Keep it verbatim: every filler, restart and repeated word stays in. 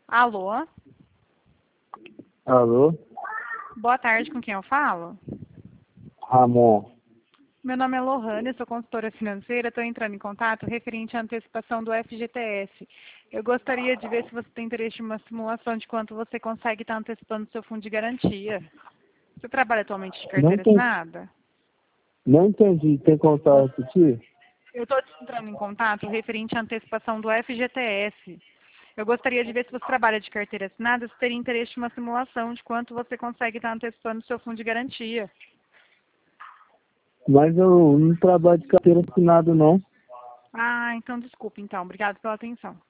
Alô? Alô? Boa tarde, com quem eu falo? Ramon. Meu nome é Lohane, sou consultora financeira, estou entrando em contato referente à antecipação do F G T S. Eu gostaria de ver se você tem interesse em uma simulação de quanto você consegue estar antecipando o seu fundo de garantia. Você trabalha atualmente de Não carteira entendi. assinada? Não entendi. Tem como só repetir? Eu estou entrando em contato referente à antecipação do F G T S. Eu gostaria de ver se você trabalha de carteira assinada, se teria interesse em uma simulação de quanto você consegue estar antecipando o seu fundo de garantia. Mas eu não trabalho de carteira assinada, não. Ah, então desculpe, então. Obrigado pela atenção.